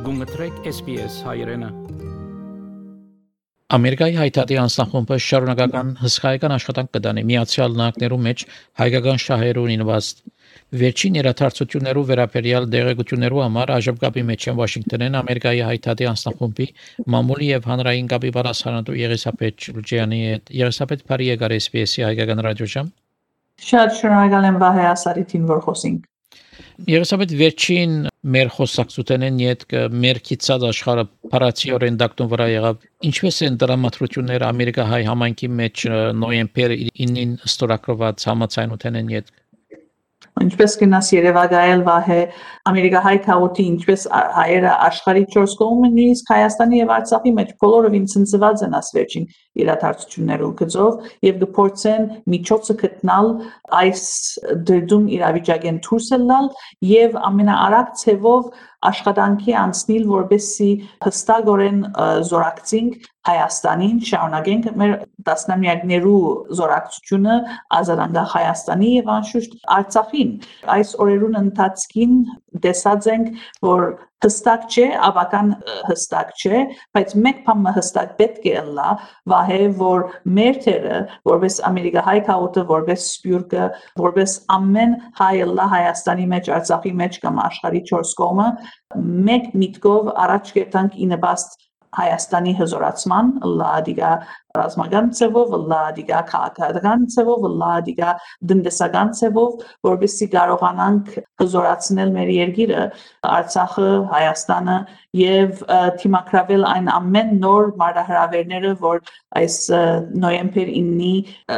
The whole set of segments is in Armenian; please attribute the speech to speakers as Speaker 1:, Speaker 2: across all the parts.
Speaker 1: Գունգտրեք SPS հայրենը։
Speaker 2: Ամերիկայի հայտարարի անձնախումբը շարունակական հսկայական աշխատանք կդանի Միացյալ Նահանգներու մեջ հայկական շահերուն ինվաստ վերջին իրադարձություններով վերաբերյալ դեղեցություններու համար աջակապի մեջ են Վաշինգտոնեն Ամերիկայի հայտարարի անձնախումբի մամուլի եւ հանրային կապի բարձրանալու Եղիսաբեթ Շուրջյանի հետ Եղիսաբեթ բարի եկար SPS-ի հայկական ռադիոժամ
Speaker 3: Շատ շնորհակալ եմ Վահե ասարիթին որ խոսենք
Speaker 2: Եղիսաբեթ վերջին մեր խոսակցութենեն յետ մեր քիծած աշխարհը փարացիորեն դակտուն վրա եղավ ինչպես են դրամատրությունները ամերիկահայ համայնքի մեջ նոյեմբեր 9-ին ստորագրված համաձայնութենեն յետ
Speaker 3: Ինչպես կնաս Երևանայել Վահե Ամերիկահայ քաղաքի ինչպես հայերը աշխարհի 4 կողմը նույնիսկ Հայաստանի եւ Արցախի մեջ բոլորովին ցնցված են ասվերջին իրադարձություններով գծով եւ գործեն միջոցը գտնալ այս դրդում իրավիճակեն դուրս ելնալ եւ ամենաարագ ցևով աշխատանքի անցնել որբեսի հստակորեն զորակցենք Հայաստանին շարունակենք մեր տասնամյակներու զորակցությունը ազատանգ Հայաստանի եւ անշուշտ Արցախին այս օրերուն ընթացքին տեսած ենք որ հստակ չէ, ավական հստակ չէ, բայց մեկ բանը հստակ պետք է լա, վահե որ մեր թերը, որպես ամերիկահայ քաղաքը, որպես սպյուրքը, որպես ամեն հայ լա Հայաստանի մեջ, Արցախի մեջ կամ աշխարհի 4 կողմը, մեկ միտքով առաջ կետանք ինեբաստ Հայաստանի հզորացման, լադիգա ռազմական ցևով, լադիգա քաղաքական ցևով, լադիգա դնդեսական ցևով, որովհետեւ կարողանանք հզորացնել մեր երկիրը, Արցախը, Հայաստանը եւ թիմակրավել այն ամեն նոր մարտահրավերները, որ այս նոյեմբեր 9-ի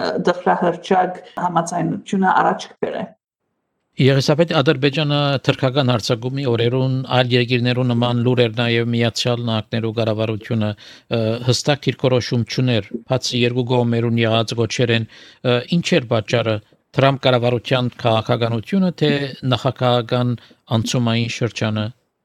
Speaker 3: դրախրահրճակ համաձայնությունը առաջ կբերե
Speaker 2: Եղիսաբեթ Ադրբեջանը թրքական հարձակումի օրերուն այլ երկիրներու նման լուրեր նաև Միացյալ Նահանգներու կառավարությունը հստակ դիրքորոշում չուներ բացի երկու կողմերուն եղած գոչերեն ինչ էր պատճառը Թրամփ կառավարության քաղաքականությունը թե նախագահական անցումային շրջանը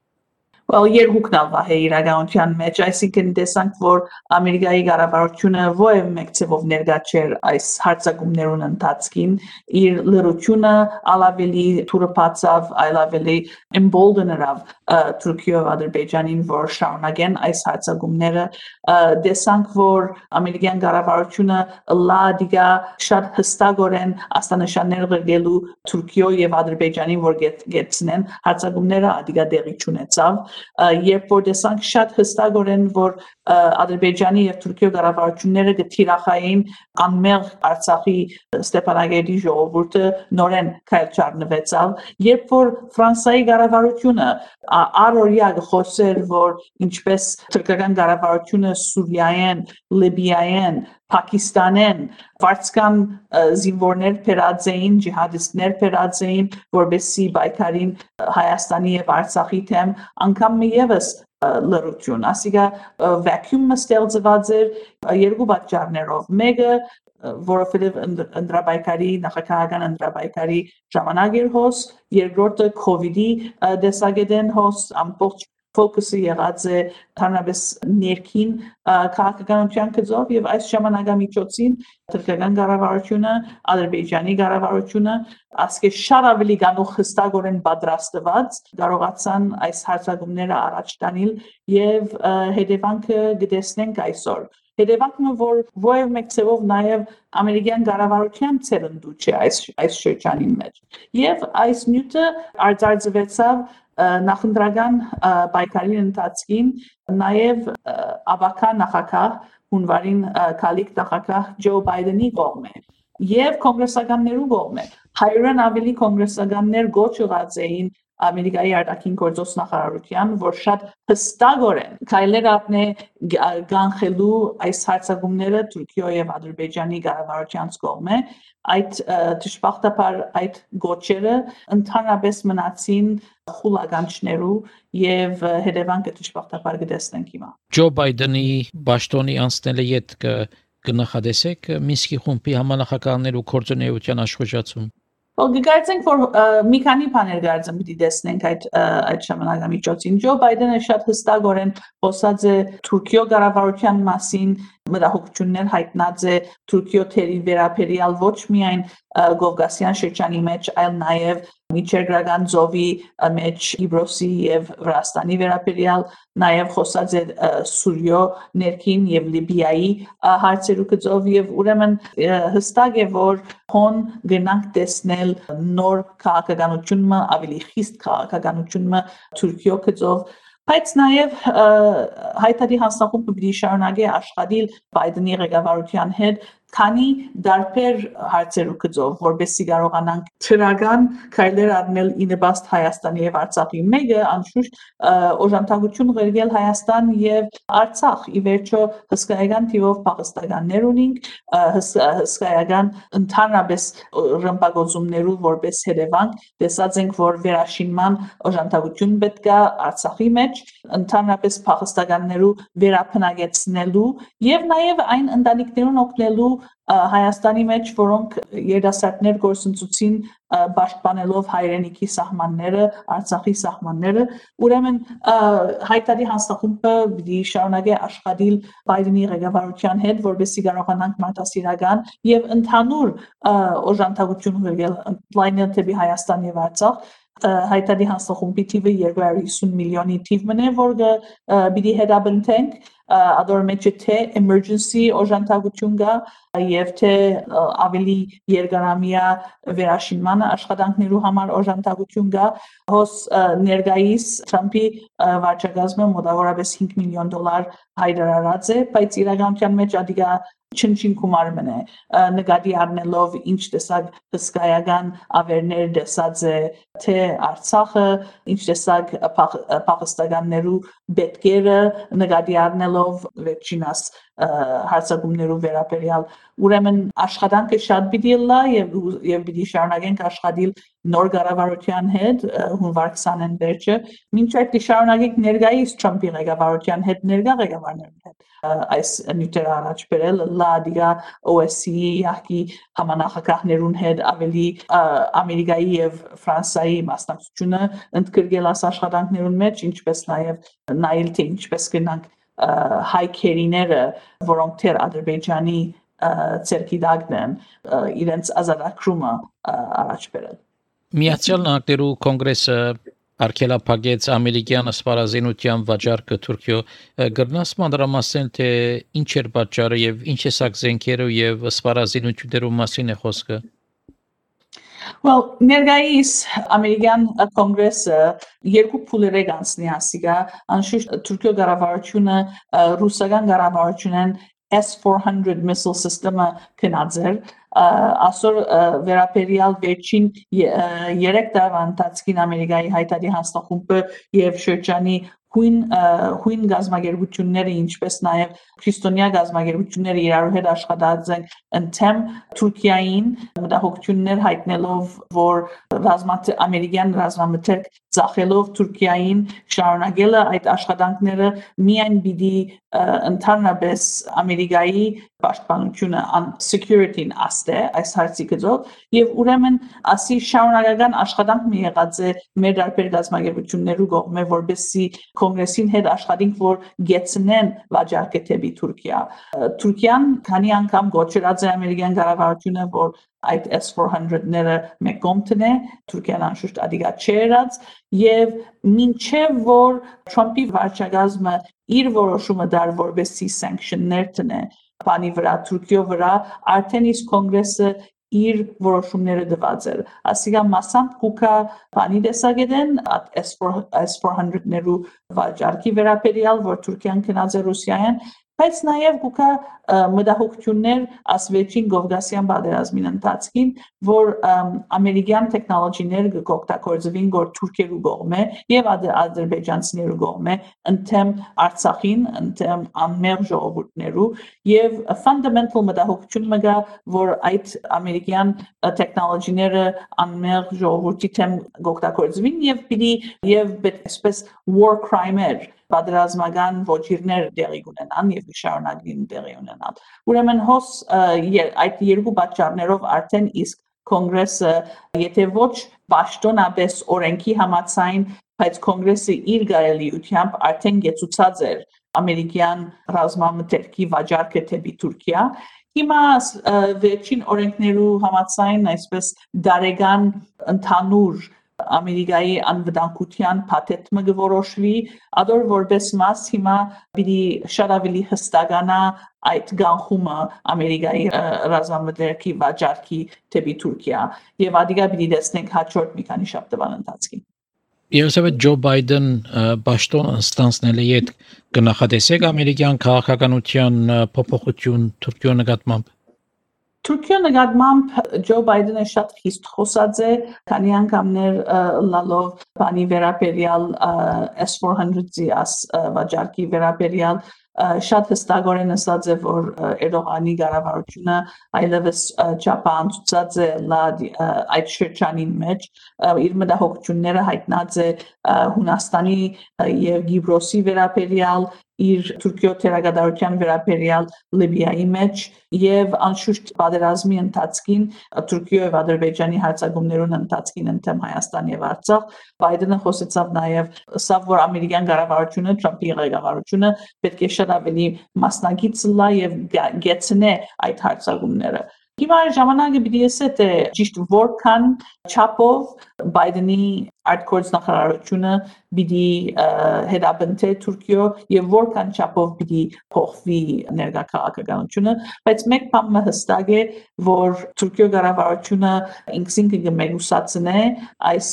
Speaker 3: Well, երկուքն ալվահե իրականության մեջ, այսինքն տեսանք, որ Ամերիկայի կառավարությունը ովև մեկ ցևով ներկա չէր այս հարձակումներուն ընթացքին, իր լրությունը ալավելի թուրապացավ, այլավելի emboldenerավ Թուրքիա եւ Ադրբեջանին, որ շարունակեն այս հարձակումները, տեսանք, որ ամերիկյան կառավարությունը լադիգա շատ հստակորեն աստանշաններ ղրգելու Թուրքիա եւ Ադրբեջանին, որ գեցնեն հարձակումները ադիգա դեղի չունեցավ երբ որ տեսանք շատ հստակորեն որ Ադրբեջանի եւ Թուրքիա կառավարությունները գտիրախային անմեղ Արցախի Ստեփանագերդի ժողովուրդը նորեն քայլչառնվեցավ երբ որ Ֆրանսիայի կառավարությունը առօրյա խոսեր որ ինչպես թուրքական կառավարությունը Սուրիայեն, Լիբիայեն, Պակիստանեն վարձկան զինվորներ փերածեին, ջիհադիստներ փերածեին, որբեսի բայկարին Հայաստանի եւ Արցախի թեմ անգամ եւս լրություն, ասիկա վակյուումը ստեղծված էր երկու պատճառներով, մեկը որովհետեւ ընդրաբայկարի նախագահական ընդրաբայկարի ժամանակ էր հոս, երկրորդը COVID-ի դեսագետեն հոս ամբողջ ֆոկուսը եղած է հանրապես ներքին քաղաքականության գծով եւ այս ժամանակամիջոցին թուրքական կառավարությունը, Ադրբեջանի կառավարությունը ասկե շատ ավելի գանող հստակորեն պատրաստված կարողացան այս հարձակումները առաջ տանել եւ հետևանքը գտեսնենք այսօր Հետևանքը որ ովև մեկ ցևով նաև ամերիկյան կառավարության ցերնդու չէ այս շրջանի մեջ եւ այս նյութը արձարծվեցավ նախընտրական պայքարի ընթացքին նաև աբակա նախագահ հունվարին քալիք նախագահ ջո բայդենի կողմէ եւ կոնգրեսականներու կողմէ հայրեն ավելի կոնգրեսականներ գոչ եղած էին Ամերիկայի արտաքին գործոս նախարարության, որ շատ հստակորեն քայլեր ապնե գանխելու այս հարձակումները Թուրքիա եւ Ադրբեջանի կառավարությանց կողմէ, այդ դժբախտաբար այդ գոչերը ընդհանրապես մնացին խուլականչներու եւ հետևանքը դժբախտաբար կտեսնենք հիմա։
Speaker 2: Ջո Բայդենի ճաշտոնի անցնելը յետ կնախադեսեք Մինսկի խումբի համանախագահներու կորձունեության աշխուժացում
Speaker 3: Well, գկարծենք որ մի քանի բաներ գարձեմ պիտի տեսնենք այդ ժամանակամիջոցին Ջո Բայդենը շատ հստակորեն խոսած է Թուրքիա կառավարության մասին մտահոգություններ հայտնած է Թուրքիա թերի վերաբերյալ ոչ միայն Կովկասյան շրջանի մեջ, այլ նաև միջերկրական ծովի մեջ Կիպրոսի եւ Վրաստանի վերաբերյալ, նաև խոսած է Սուրիո ներքին եւ Լիբիայի հարցերու գծով եւ ուրեմն հստակ է որ հոն գնանք տեսնել նոր քաղաքականությունը ավելի խիստ քաղաքականությունը Թուրքիո գծով Բայց նաև հայտարարի հանձնախումբը պիտի շարունակի աշխատել Բայդենի ղեկավարության հետ, քանի դարբեր հարցերու գծով, որովհետեւ կարողանանք թրական քայլեր առնել ի նպաստ Հայաստանի եւ Արցախի։ Մեկը անշուշտ օժանդակություն ղերգել Հայաստան եւ Արցախ։ Ի վերջո հսկայական թիվով փախստականներ ունենք, հսկայական ընդհանրապես ռմբակոծումներու որպես հետևանք տեսած ենք, որ վերաշինման օժանդակություն պետք է Արցախի մեջ ընդհանրապես փախստականներու վերապնակեցնելու եւ նաեւ այն ընտանիքներուն օգնելու Հայաստանի մեջ, որոնք երիտասարդներ գործընծուցին պաշտպանելով հայրենիքի սահմանները, Արցախի սահմանները, ուրեմն հայտարարի հանձնախումբը պիտի շարունակի աշխատել Բայդենի ղեկավարության հետ, որպեսզի կարողանանք մարդասիրական եւ ընդհանուր օժանդակություն ղերգել լայնը դեպի Հայաստան եւ Արցախ հայտարարի հանձնախումբի թիվը 250 միլիոնի թիվ մնե, որ պիտի հետաբնթենք ադոր մեջ թե emergency օժանդակություն կա եւ թե ավելի երկարամյա վերաշինման աշխատանքներու համար օժանդակություն կա հոս ներգայիս Թրամփի վարչակազմը մոտավորապես $5 միլիոն հայտարարած է բայց իրականության մեջ ադիգա չնչին գումարն է նկատի առնելով ինչ տեսակ հսկայական ավերներ տեսած է թե Արցախը ինչ տեսակ փախստականներու բետկերը նկատի առնելով վերջինս հարցակումներու վերաբերյալ ուրեմն աշխատանքը շատ պիտի լա եւ պիտի շարունակենք աշխատել նոր կառավարության հետ հունվար 20-ին վերջը մինչ այդ շարունակենք ներգայիս Թրամփի ղեկավարության հետ ներկա ղեկավարների հետ այս նյութերը առաջ բերել լադիգա OSCE յակի համանախագահներուն հետ ավելի Ամերիկայի եւ Ֆրանսիայի մասնակցությունը ընդգրկել այս աշխատանքներուն մեջ ինչպես նաեւ նայել թե ինչպես կնանք հայքերիները որոնք թեր Ադրբեջանի ցերկի դագնեն իրենց ազատագրումը առաջ բերել
Speaker 2: Միացյալ Նահանգներու կոնգրեսը արգելափակեց ամերիկյան սպառազինության վաճառքը Թուրքիո գրնաս մանրամասն թե ինչ էր պատճառը եւ ինչ էսակ զենքերով եւ սպառազինություններու մասին է խոսքը
Speaker 3: Well, ներգայիս ամերիկյան կոնգրեսը երկու փուլեր է գանցնի ասիգա անշուշտ Թուրքիո կառավարությունը ռուսական կառավարությունն S-400 missile system-ը կնածեր ասոր վերապերյալ վերջին 3 տարվա ընթացքին Ամերիկայի հայտարարի հանձնախումբը եւ շրջանի հույն գազագերբությունները ինչպես նաև քրիստոնյա գազագերբությունները իրար հետ աշխատած են ընդեմ Թուրքիային մտահոգություններ հայտնելով որ ամերիկյան ռազմամթերք ծախելով Թուրքիային շարունակելը այդ աշխատանքները միայն պիտի ընդհանրապես Ամերիկայի պաշտպանությունը security-ին աստե այս հարցի գծով եւ ուրեմն ասի շարունակական աշխատանք մի եղած է մեր դարբեր գազագերբություններու կողմէ որբեսի կոնգրեսին հետ աշխատենք որ գեցնեն վաճառքը դեպի Թուրքիա Թուրքիան քանի անգամ գոչրած է ամերիկյան կառավարությունը որ այդ S-400-ները մեկոմտնե Թուրքիան անշուշտ ադիգա չերած եւ մինչեւ որ Թրամփի վարչակազմը իր որոշումը դար որբեսի sanctionներ տնե բանի վրա Թուրքիո վրա արդեն իսկ կոնգրեսը իր որոշումները դված էր ասիկա մասամբ կուկա բանի տեսակետեն S-400-ներու վաճառքի վերաբերյալ որ Թուրքիան գնաց է Ռուսիայեն բայց նաև կուկա մտահոգություններ ասվեցին Կովկասյան պատերազմին ընթացքին որ ամերիկյան տեխնոլոգիներ կօգտագործվին որ Թուրքիերու կողմէ եւ ադրբեջանցիներու կողմէ ընդեմ Արցախին ընդեմ անմեղ ժողովուրդներու եւ fundamental մտահոգություն մգա որ այդ ամերիկյան տեխնոլոգիները անմեղ ժողովրդի դեմ կօգտագործվին եւ պիտի եւ այսպես war crime-եր պատերազմական ոչիրներ տեղի ունենան եւ շարունակին տեղի ունենան ուրեմն հոս այդ երկու պատճառներով արդեն իսկ կոնգրեսը եթե ոչ պաշտոնապես օրենքի համաձայն բայց կոնգրեսը իր գարելիությամբ արդեն գեցուցած էր ամերիկյան ռազմամթերքի վաճառքը դեպի Թուրքիա Հիմա վերջին օրենքներու համաձայն այսպես դարեգան ընդհանուր Ամերիկայի անվտանգության փաթեթը գորոշվի, ադոր որպես մաս հիմա պիտի շատ ավելի հստականա այդ գանխումը Ամերիկայի ռազմավարքի վաճառքի դեպի Թուրքիա եւ ադիգա պիտի տեսնենք հաջորդ մի քանի շաբթվան ընթացքին։
Speaker 2: Երբ Ջո Բայդեն պաշտոնը ստանձնել է իդ կնախադեսեք ամերիկյան քաղաքականության փոփոխություն Թուրքիո նկատմամբ
Speaker 3: Թուրքիո նկատմամբ Ջո Բայդենը շատ խիստ խոսած է, քանի անգամներ լալով բանի վերաբերյալ S400-ի վաճառքի վերաբերյալ շատ հստակորեն ասած է, որ Էրդողանի կառավարությունը այլևս չափանցած է այդ շրջանին մեջ, իր մտահոգությունները հայտնած է Հունաստանի եւ Կիպրոսի վերաբերյալ իր Թուրքիո թերագադարության վերաբերյալ Լիբիայի մեջ եւ անշուշտ պատերազմի ընթացքին Թուրքիո եւ Ադրբեջանի հարձակումներուն ընթացքին ընդդեմ Հայաստան եւ Արցախ Բայդենը խոսեցավ նաեւ սա որ ամերիկյան կառավարությունը Թրամփի ղեկավարությունը պետք է շատ ավելի մասնակից լա եւ գեցնե այդ հարձակումները Հիմա ժամանակը պիտի ասե թե ճիշտ որքան չափով Բայդենի արտգործնախարարությունը պիտի հետապնդե Թուրքիո եւ որքան չափով պիտի փոխվի ներկա քաղաքականությունը, բայց մեկ բան հստակ է, որ Թուրքիո կառավարությունը ինքնին կմեկուսացնե այս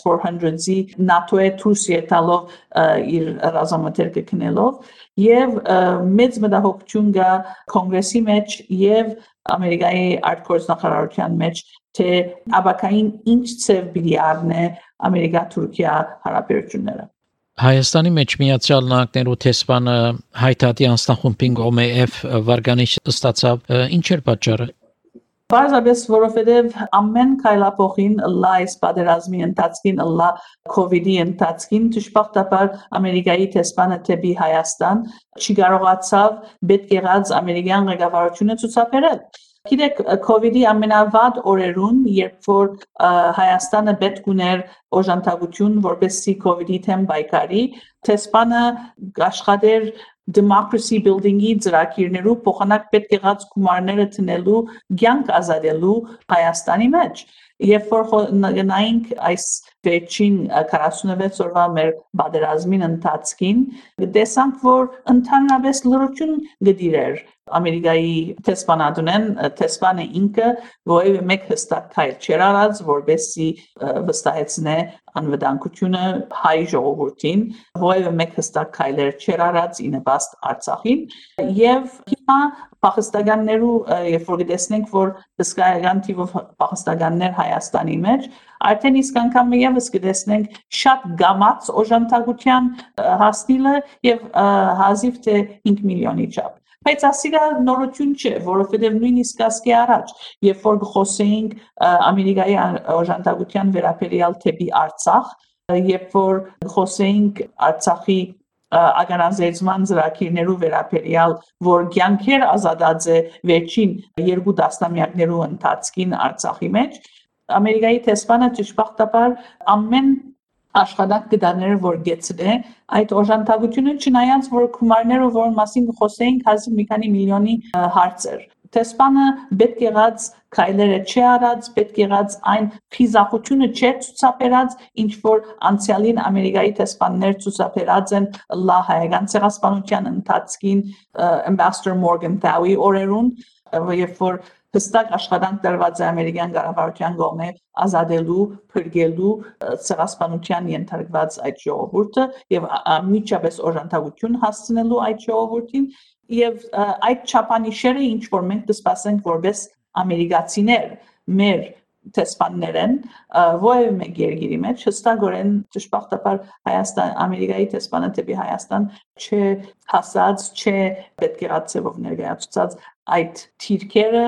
Speaker 3: S400-ի NATO-ը դուրս եկալով իր ռազմամթերքը քնելով եւ մեծ մտահոգություն կա կոնգրեսի մեջ եւ Ամերիկայի արտգործնախարարության մեջ թե աբակային ինչ ծև պիտի առնե Ամերիկա-Թուրքիա հարաբերությունները
Speaker 2: Հայաստանի մեջ Միացյալ Նահանգներու տեսփանը հայտարարի անձնախումբին OMF վարկանիշ ստացավ ինչ էր պատճառը
Speaker 3: Պարզապես որովհետև ամեն քայլափոխին լայս պատերազմի ընթացքին լա COVID-ի ընթացքին դժբախտաբար Ամերիկայի տեսփանը դեպի Հայաստան չկարողացավ պետք եղած ամերիկյան ղեկավարությունը ցուցաբերել Գիտեք COVID-ի ամենավատ օրերուն երբ որ Հայաստանը պետք ուներ օժանդակություն որպեսզի COVID-ի դեմ պայքարի տեսփանը աշխատեր democracy building-ի ծրագիրներու փոխանակ պետք եղած գումարները տնելու ցանկ ազատելու Հայաստանի մեջ Երբ որ նայենք այս վերջին 46 օրվա մեր պատերազմին ընթացքին տեսանք որ ընդհանրապես լրություն գդիրեր Ամերիկայի տեսփանատունեն տեսփանը ինքը որևէ մեկ հստակ քայլ չեր արած որպեսզի վստահեցնե անվտանգությունը հայ ժողովրդին որևէ մեկ հստակ քայլեր չեր արած ի նպաստ Արցախին եւ հիմա փախստականներու երբ որ տեսնենք որ հսկայական թիվով փախստականներ Հայաստանի մեջ արդեն իսկ անգամ եւս կտեսնենք շատ գամած օժանդակության հասնիլը եւ հազիվ թե 5 միլիոնի չափ Բայց ասիգա նորություն չէ, որովհետև նույնիսկ ասկի առաջ, երբ որ խոսեինք Ամերիկայի օժանդակության վերաբերյալ դեպի Արցախ, երբ որ խոսեինք Արցախի ագանազերծման ծրագիրներու վերաբերյալ, որ կյանքեր ազատած է վերջին 2 տասնամյակներու ընթացքին Արցախի մեջ, Ամերիկայի տեսփանը դժբախտաբար ամեն աշխատանք կդաներ որ գեցնե այդ օժանդակությունը չնայած որ գումարները որ մասին խոսեինք հազիվ մի քանի միլիոնի հարցեր տեսփանը պետք եղած քայլերը չի արած պետք եղած այն խիզախությունը չի ցուցաբերած ինչ որ անցյալին Ամերիկայի տեսփաններ ցուցաբերած են լա հայկական ցեղասպանության ընթացքին Ambassador Morgenthau-ի օրերուն երբ որ հստակ աշխատանք տրված է ամերիկյան կառավարության կողմից ազատելու, փրկելու ցեղասպանության ենթարկված այդ ժողովուրդը եւ միջապես օժանդակություն հասցնելու այդ ժողովրդին եւ այդ չափանիշերը ինչ որ մենք կսպասենք որպես ամերիկացիներ մեր տեսփաններեն որևէ մեկ երկրի մեջ հստակորեն դժբախտաբար Հայաստան Ամերիկայի տեսփանը դեպի Հայաստան չհասած պետք է ածելով ներկայացած այդ թիրքերը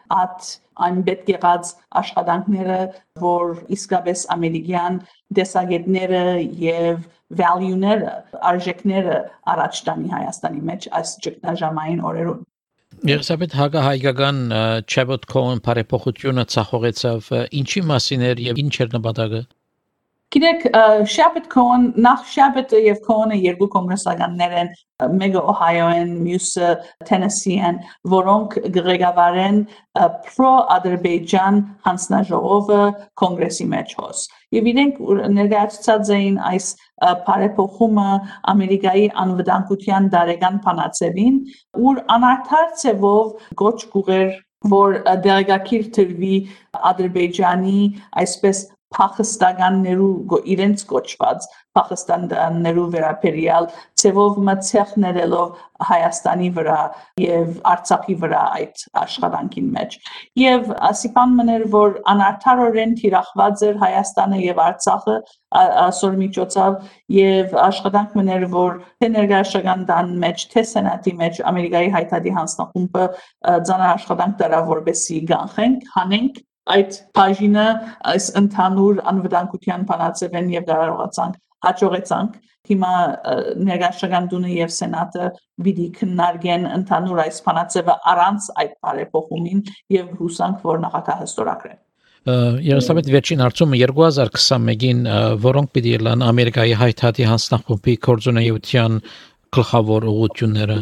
Speaker 3: այն պետք եղած աշխատանքները որ իսկապես ամերիկյան դեսագետները եւ value-ները արժեքները առաջ տանի Հայաստանի մեջ այս ճգնաժամային օրերում
Speaker 2: Երբ հայկական Չեբոտ Քոեն բարեփոխությունը ցախողեցավ ինչի մասին էր եւ ինչ էր նպատակը
Speaker 3: Գիտեք, Շաբաթ Քոհն, նախ Շաբաթը եւ Քոհնը երկու կոնգրեսականներ են, մեկը Օհայո են, մյուսը Թենեսի են, որոնք ղեկավարեն Pro-Ադրբեջան հանձնաժողովը կոնգրեսի մեջ հոս։ Եվ իրենք ներկայացուցած էին այս բարեփոխումը Ամերիկայի անվտանգության դարեգան փանացեվին, ուր անարդար ցևով գոչ գուղեր, որ դեղեկագիր թվի Ադրբեջանի այսպես փախստականներու իրենց կոչված փախստաններու վերաբերյալ ցևով մցեղներելով Հայաստանի վրա եւ Արցախի վրա այդ աշխատանքին մեջ եւ ասիպան մներ որ անարդարորեն թիրախված էր Հայաստանը եւ Արցախը ասոր միջոցով եւ աշխատանք մներ որ թե ներգրաշական դան մեջ թե սենատի մեջ Ամերիկայի հայտարարի հանձնախումբը ցանր աշխատանք դրա որբեսի գանխենք հանենք այդ բաժինը այս ընդհանուր անվտանգության բանացեն եւ կարողացանք հաջողեցանք հիմա ներգրաշական դունը եւ սենատը պիտի քննարկեն ընդհանուր այս բանացը առանց այդ բարեփոխումին եւ հուսանք որ նախագահը ստորագրեն
Speaker 2: Երասաբետ վերջին հարցումը 2021-ին որոնք պիտի լան Ամերիկայի հայտարարի հանձնախումբի կորձունեության գլխավոր ուղղությունները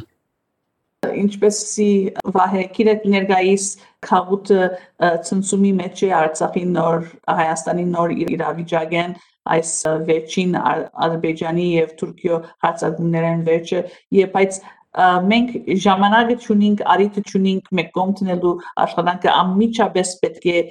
Speaker 3: ինչպեսի վահեկիրեք ներգայիս խաղուտը ցնցումի մեջ է Արցախի նոր Հայաստանի նոր իրավիճակեն այս վերջին Ադրբեջանի եւ Թուրքիո հարձակումներն վերջը եւ այս մենք ժամանակը ճունինք արիթը ճունինք մեկ կոմտնելու աշխատանքը ամիջապես պետք է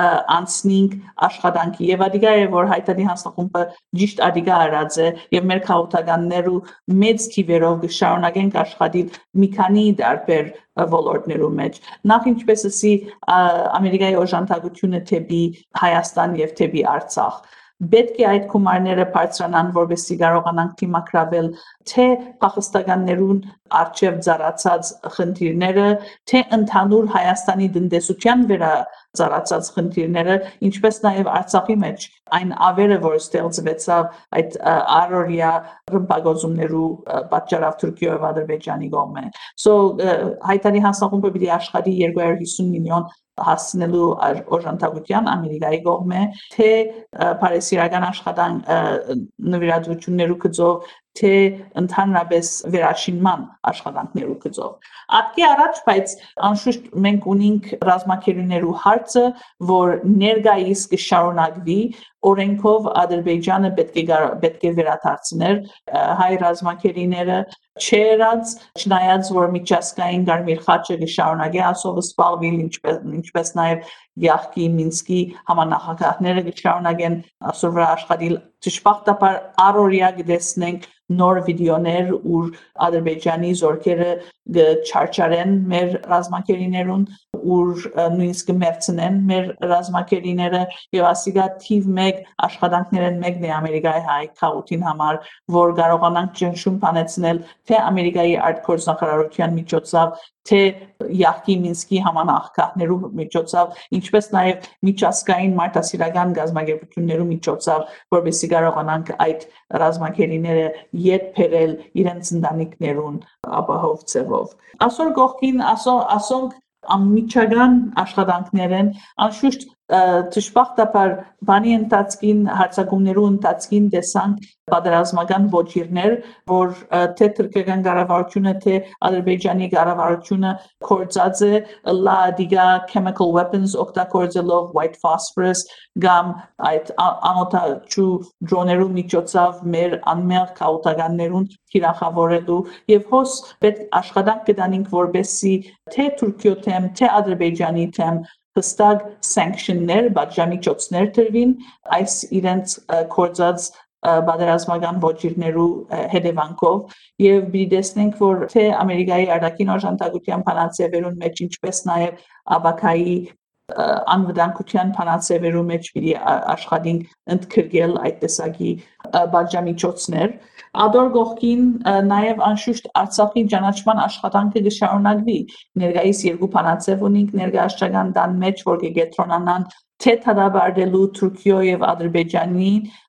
Speaker 3: անցնենք աշխատանքի եւ ադիգա է որ հայտարարի հանձնախումբը ճիշտ ադիգա արած է եւ մեր քաղաքականներու մեծ թիվերով կշարունակենք աշխատել մի քանի դարբեր ոլորտներու մեջ նախ ինչպես ասի Ամերիկայի օժանդակությունը թեպի Հայաստան եւ թեպի Արցախ Պետք է այդ գումարները բարձրանան, որովհետեւ կարողանանք դիմակրավել թե փախստականներուն արժեվ ծառացած խնդիրները, թե ընդհանուր Հայաստանի տնտեսության վրա ծառացած խնդիրները, ինչպես նաև Արցախի մեջ այն ավերը, որ ստեղծվեցավ այդ առօրյա ռմբակոծումներու պատճառով Թուրքիա եւ Ադրբեջանի կողմէ։ So հայտարարի հանձնախումբը պիտի աշխատի 250 միլիոն հասնելու օժանդակության Ամերիկայի կողմէ թե Փարիսիական աշխատանք նվիրատվություններու գծով թե ընդհանրապես վերաշինման աշխատանքներու գծով Ատկի առաջ բայց անշուշտ մենք ունենք ռազմակերուներու հարցը որ ներգայիս կշարունակվի օրենքով Ադրբեջանը պետք է վերադարձներ հայ ռազմակերիները չերած չնայած որ միջազգային Կարմիր խաչը կշարունակի ասով սպառվել ինչպես նաև Յախկի Մինսկի համանախագահները կշարունակեն ասովրա աշխատել ճշմարտաբար առօրյա կտեսնենք նոր վիդեոներ ուր Ադրբեջանի զորքերը չարչարեն մեր ռազմակերիներուն ուր նույնիսկ մերցնեն մեր ռազմակերիները եւ ասիգա թիվ 1 աշխատանքներն մեկն է Ամերիկայի հայ քաղաքին համար որ կարողանանք ճնշում բանեցնել թե Ամերիկայի արտգործնախարարության միջոցով թե Յախկի Մինսկի համանախագահներու միջոցով ինչպես նաև միջազգային մարդասիրական գազམ་ագերբություններու միջոցով որովհետեւ կարողանանք այդ ռազմակերիները յետ բերել իրենց ընտանիքներուն ապահով ծևով ասոր գողքին ասոնք ամիջական աշխատանքներն անշուշտ ճշմարտաբար բանի ընթացքին հարձակումներու ընթացքին տեսանք պատերազմական ոչիրներ որ թե թուրքական կառավարությունը թե ադրբեջանի կառավարությունը կորցած է լադիգա chemical weapons օգտագործելով white phosphorus կամ այդ անօթաչու դրոներու միջոցով մեր անմեղ քաղաքականներուն թիրախավորելու եւ հոս պետք աշխատանք կդանենք որբեսի թե Թուրքիո թեմ թե Ադրբեջանի թեմ հստակ sanctionներ, բաժամիջոցներ տրվին այս իրենց կորցած պատերազմական ոչիրներու հետևանքով եւ դիտեցնենք որ թե Ամերիկայի արտաքին օժանդակության փանացեվերուն մեջ ինչպես նաեւ ԱԲԿ-ի անվտանգության փանացեվերու մեջ պիտի աշխատենք ընդգրկել այդ տեսակի բաժամիջոցներ Ադոր գողքին նաև անշուշտ Արցախի ճանաչման աշխատանքը կշարունակվի ներկայիս երկու փանացև ունենք ներկայացական դան մեջ որ կգետրոնանան թե թադաբարդելու Թուրքիո եւ Ադրբեջանի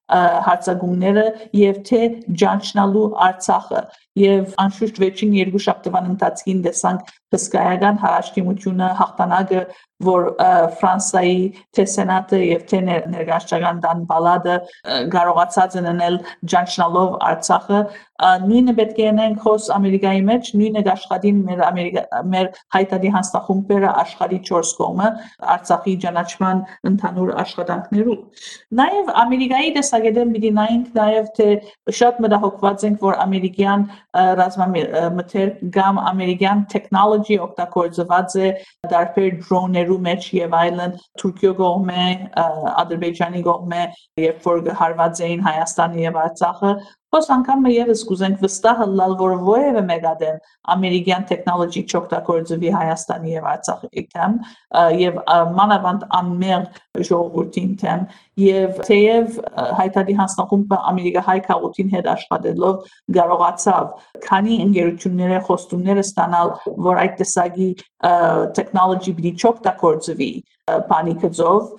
Speaker 3: հարցակումները եւ թե ջանչնալու Արցախը եւ անշուշտ վերջին երկու շաբթվան ընթացքին տեսանք հսկայական հարաշտիմությունը հաղթանակը որ Ֆրանսիայի թե սենատը եւ թե ներգաղթական դան բալադը կարողացած են անել ջանչնալով Արցախը նույնը պետք է անենք խոս Ամերիկայի մեջ նույնը աշխատին մեր հայտարարի հանձնախումբերը աշխարհի 4 կողմը Արցախի ճանաչման ընդհանուր աշխատանքներում նաեւ Ամերիկայի տեսակետին պիտի նայենք նաեւ թե շատ մտահոգված ենք որ ամերիկյան ռազմամթերք կամ ամերիկյան technology օգտագործված է դարբեր դրոններու մեջ եւ այլն Թուրքիո կողմէ Ադրբեջանի կողմէ երբ որ հարված էին Հայաստանը եւ Արցախը Ոս անգամ եւս կուզենք վստահ լալ որ ովևէ մեկադեն ամերիկյան տեխնոլոգի չօգտագործվի Հայաստանի եւ Արցախի դեմ եւ մանավանդ անմեղ ժողովրդին դեմ եւ թեև հայտարարի հանձնախումբը ամերիկահայ քաղաքին հետ աշխատելով կարողացավ քանի ընկերությունները խոստումները ստանալ որ այդ տեսակի տեխնոլոգի պիտի չօգտագործվի բանիկով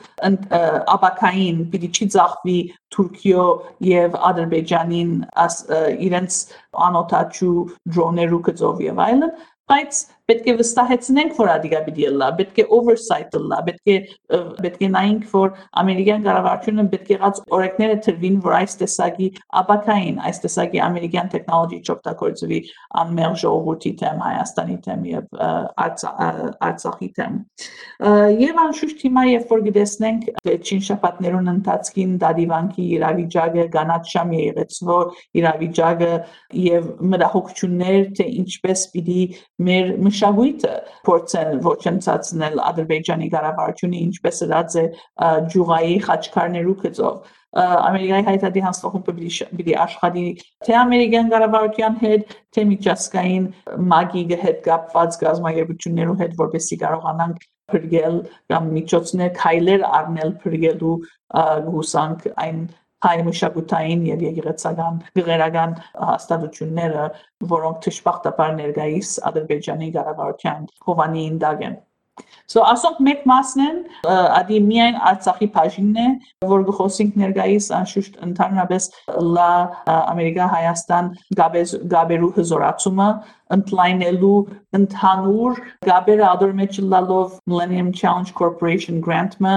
Speaker 3: ապակային պիտի չի ծախվի Թուրքիո եւ Ադրբեջանին իրենց անօթաչու դրոններու կծով եւ այլն բայց պետք է վստահեցնենք որ ադիգա պիտի լա պետք է oversight լա պետք է նայենք որ ամերիկյան կառավարությունը պետք է ղած օրենքները թրվին որ այս տեսակի ապակային այս տեսակի ամերիկյան տեխնոլոգի չօգտագործվի անմեղ ժողովրդի դեմ Հայաստանի դեմ եւ Արցախի դեմ եւ անշուշտ հիմա երբ որ գտեսնենք վերջին շաբաթներուն ընթացքին դադիվանքի իրավիճակը կանաչ շամ եղեցվոր իրավիճակը եւ մտահոգություններ թե ինչպես պիտի մեր մշակույթը փորձեն ոչնչացնել Ադրբեջանի կառավարությունը ինչպես ըրած է ջուղայի խաչքարներու կծով Ամերիկայի հայտարարի հանձնախումբը պիտի աշխատի թե ամերիկյան կառավարության հետ թե միջազգային մագի հետ կապված գազམ་ագերբություններու հետ որպեսզի կարողանանք փրկել կամ միջոցներ քայլեր առնել փրկելու հուսանք այն հայ մշակութային եւ եկեղեցական գեղարական հաստատությունները, որոնք դժբախտաբար ներկայիս Ադրբեջանի կառավարության հովանին դակ են։ So ասոնք մեկ մասն են, ադի միայն Արցախի բաժինն է, որ գխոսենք ներկայիս անշուշտ ընդհանրապես լա Ամերիկա-Հայաստան գաբերու հզորացումը ընդլայնելու ընդհանուր գաբերը ադոր մեջ լալով Millennium Challenge Corporation grant-ը,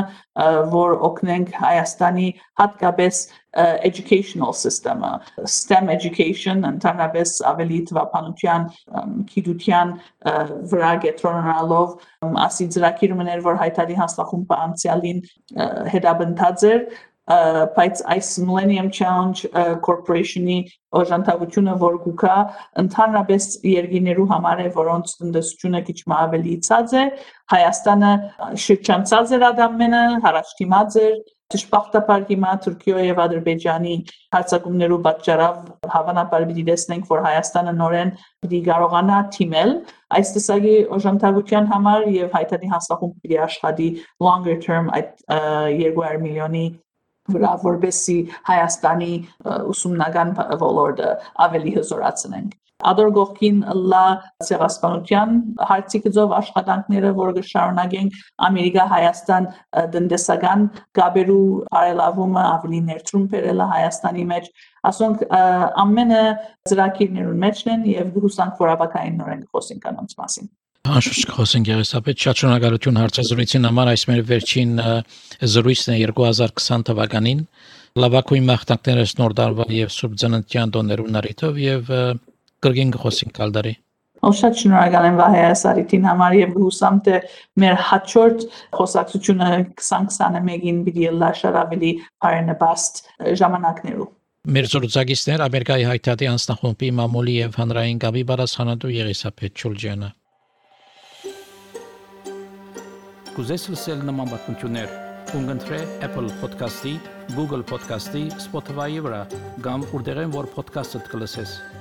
Speaker 3: որ օգնենք Հայաստանի հատկապես educational system-ը, STEM education, ընդհանրապես ավելի թվապանության, գիտության վրա կենտրոնանալով ասի ծրագիրներ, որ հայտարարի հանձնախումբը անցյալին հետապնդած էր, բայց այս Millennium Challenge Corporation-ի օժանդակությունը որ գուկա ընդհանրապես երկիներու համար է, որոնց տնտեսությունը քիչ ավելի ցած է, Հայաստանը շրջանցած էր ադամենը, հարաշտիմած էր Դժբախտաբար հիմա Թուրքիո եւ Ադրբեջանի հարձակումներու պատճառով հավանաբար պիտի տեսնենք, որ Հայաստանը նորեն պիտի կարողանա թիմել այս տեսակի օժանդակության համար եւ հայտարարի հանձնախումբը պիտի աշխատի longer term այդ 200 միլիոնի վրա որպեսզի Հայաստանի ուսումնական ոլորտը ավելի հզորացնենք Ադոր գողքին լա ցեղասպանության հարցի գծով աշխատանքները, որ կշարունակենք Ամերիկա-Հայաստան տնտեսական գաբերու արելավումը ավելի ներդրում բերելը Հայաստանի մեջ, ասոնք ամենը ծրագիրներուն մեջն են եւ հուսանք որ ապակային նորեն խոսենք անոնց մասին։
Speaker 2: Անշուշտ խոսենք Գեղեցապետ շատ շնորհակալություն հարցազրույցին համար այս մեր վերջին զրույցն է 2020 թվականին լավագույն մաղթանքներս նոր տարվա եւ Սուրբ Ծննդյան տոներուն առիթով եւ կրկին խոսենք կալդարի
Speaker 3: Շատ շնորհակալ եմ Վահե Ասարիտին համար եւ հուսամ թե մեր հաջորդ խոսակցությունը 2021-ին պիտի լա շատ ավելի բարենպաստ ժամանակներով
Speaker 2: Մեր զրուցակիցներ Ամերիկայի հայտարարի անձնախումբի մամուլի եւ հանրային գաբի բարասանատու Եղիսաբեթ Չուլջյանը
Speaker 1: Կուզես լսել նման բանություններ Ունգընտրե Apple Podcast-ի, Google Podcast-ի, Spotify-ի վրա կամ որտեղեն որ podcast-ը կլսես